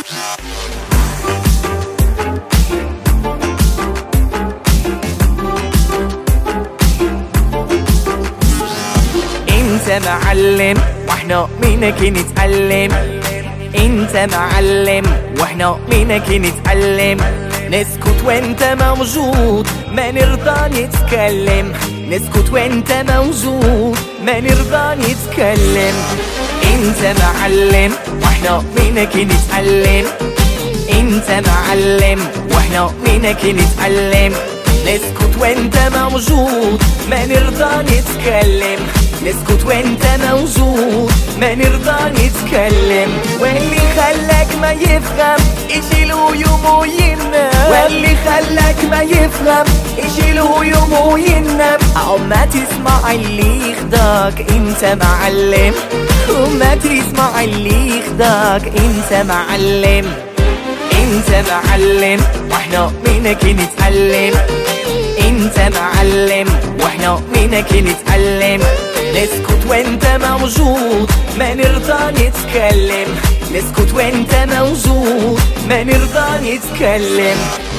انت معلم واحنا منك نتعلم، انت معلم واحنا منك نتعلم. نسكت وانت موجود ما نرضى نتكلم، نسكت وانت موجود ما نرضى نتكلم. انت معلم واحنا منك نتعلم، انت معلم واحنا منك نتعلم. نسكت وانت موجود ما نرضى نتكلم، نسكت وانت موجود ما نرضى نتكلم. واللي خلاك ما يفهم يشيله يومه ينام، واللي خلاك ما يفهم يشيله يومه ينام. ما تسمع اللي يخداك انت معلم، وما تسمع اللي يخداك انت معلم. انت معلم واحنا منك نتعلم، انت معلم واحنا منك نتعلم. نسكت وانت موجود ما نرضى نتكلم، نسكت وانت موجود ما نرضى نتكلم.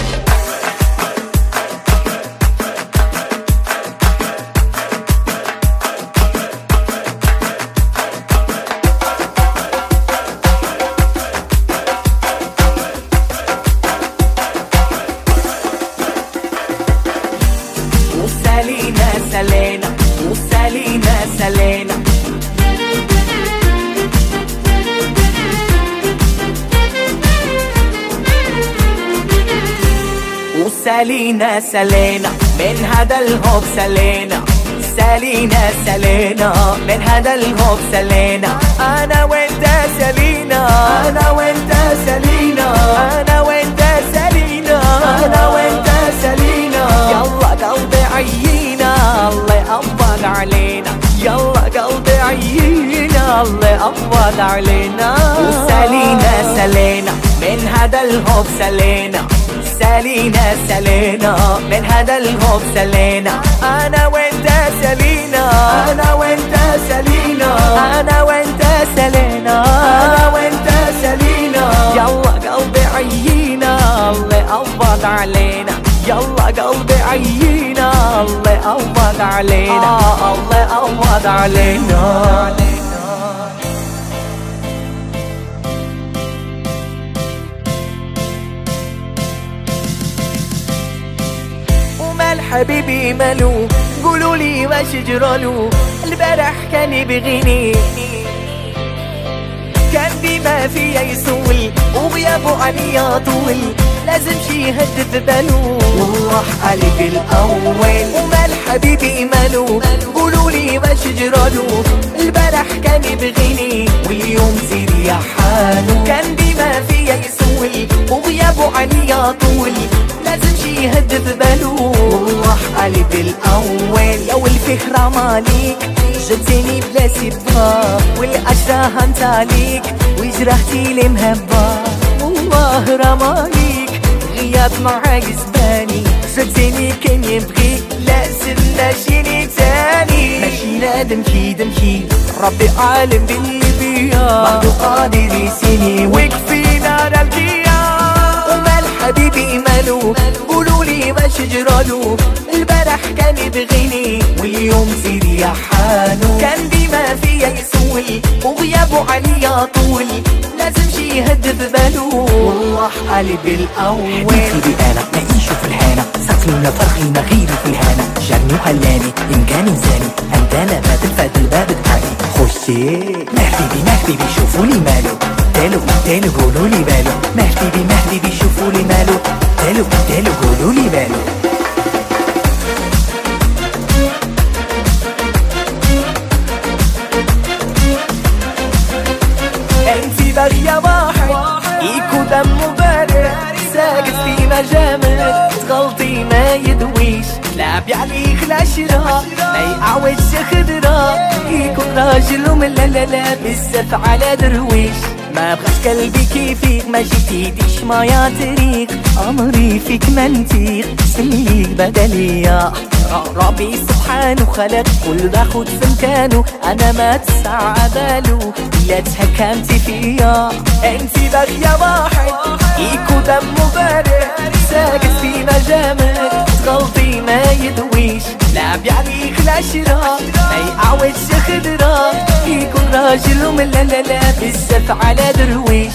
وسالينا سالينا وسالينا سالينا، وسالينا سالينا من هذا الهوب سالينا، سالينا سالينا من هذا الهوب سالينا. انا وانت سالينا، انا وانت سالينا، انا وانت سالينا، انا وانت سالينا. يلا قلبي عيينا الله يقبض علينا، يلا قلبي عيينا الله يقبض علينا. وسالينا سالينا من هذا الهوب سالينا، سالينا سالينا من هذا الهوب سالينا. انا وانت سالينا، انا وانت سالينا، انا وانت سالينا، انا وانت سالينا. يلا قلبي عيينا الله يقبض علينا، يلا قلبي عيينا الله يقبض علينا، الله يقبض علينا. ومال حبيبي مالو، قولوا لي واش جرالو. البارح كان يبغيني، كان ديما فيا يسول، وغيابه عليا طول، لازم شي يهدد بالو. والله عليك الاول. ومال حبيبي مالو، قولوا لي واش جرالو. البارح كان يبغيني واليوم زيد يا حالو، كان ديما فيا يسول، وغيابه عليا طول، لازم شي يهدد بالو. والله عليك الاول. يا والفكرة ماليك جبتيني بلا سبة، والأجراها انت عليك وجرحتي لي مهبة. والله رماليك غياب معاك زباني، جبتيني كان يبغيك لازم ماشيني تاني. ماشي نادم كي دمكي ربي عالم باللي بيا، بعدو قادر يسيني ويكفينا نبكيا. ومال حبيبي مالو، قولولي واش جرالو. البارح كان يبغيني واليوم زيد يا حالو، كان ديما فيا يسول، وغيابه عليا طول، لازم شي يهدد بالو. والله علي بالاول. حبيبي انا نعيش في الحانه، ساكنين فرقينا غير في الهنا. جاني وخلاني ان كان انساني، انت انا ما تنفذ الباب تاعي. خشي مهدي شوفوا لي مالو، تالو قولوا لي بالو. مهدي شوفوا لي مالو، تالو قولوا لي بالو. انتي باغية واحد يكو دمو بارد، ساقط في مجامل تغلطي ما يدويش، لعب عليك العشرة ما يعوجش خضرة، يكون راجل ومن لا بزاف على درويش. ما بغاش قلبي كيفيك، ما جبتيليش مايا طريق، امري فيك منطيق، سميك بدلية. ربي سبحانه خلق كل باخد في مكانه، انا ما تسع بالو الا تهكمتي فيا. انتي باغية واحد يكو دمه بارد، ساكت في مجامك تغلطي ما يدويش، لعب عليك العشرة ما يعودش خضرة، يكون راجل وملا بزاف على درويش.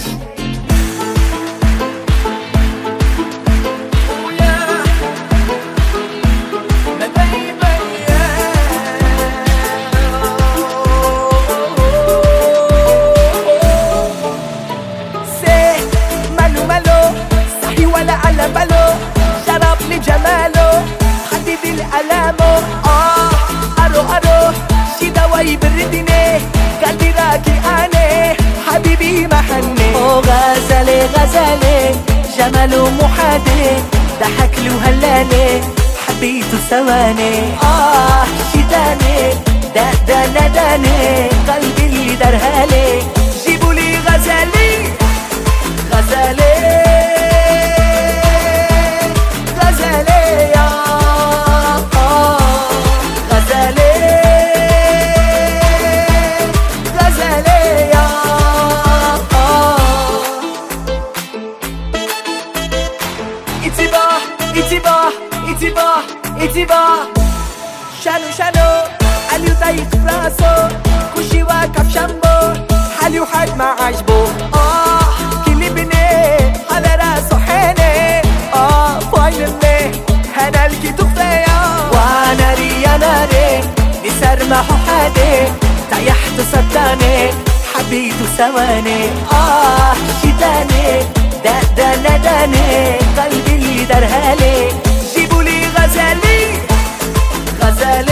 ولا على باله شرب لجماله حبيبي الألامه. أروح شي دوا يبردني قلبي راكي أنا حبيبي محني. غزالي جماله محادي ضحك له هلالي حبيته ثواني. شي تاني ده نداني قلبي اللي درهالي. جيبولي غزالي إتبا شانو عليو طايق براسو كلشي واقف جنبو حالي وحد ما عجبو. كلي بني على راسو حيني. فاينلي هنا لقيتو كفاية وانا ناري بسرمحو حادي طيحتو صداني حبيتو ثواني. شي تاني ده نداني قلبي اللي درهالي. جيبولي غزالي